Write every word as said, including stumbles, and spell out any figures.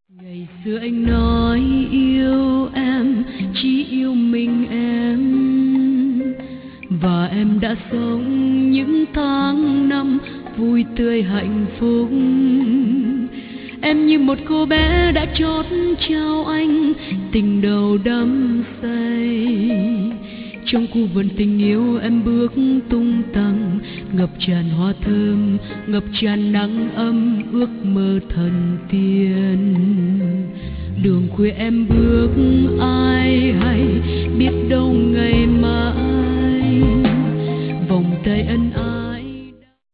Ngày xưa anh nói yêu em, chỉ yêu mình em, và em đã sống những tháng năm vui tươi hạnh phúc. Em như một cô bé đã chót trao anh tình đầu đắm say. Trong khu vườn tình yêu em bước tung tăng, ngập tràn hoa thơm, ngập tràn nắng ấm, ước mơ thần tiên. Đường khuya em bước ai hay biết đâu ngày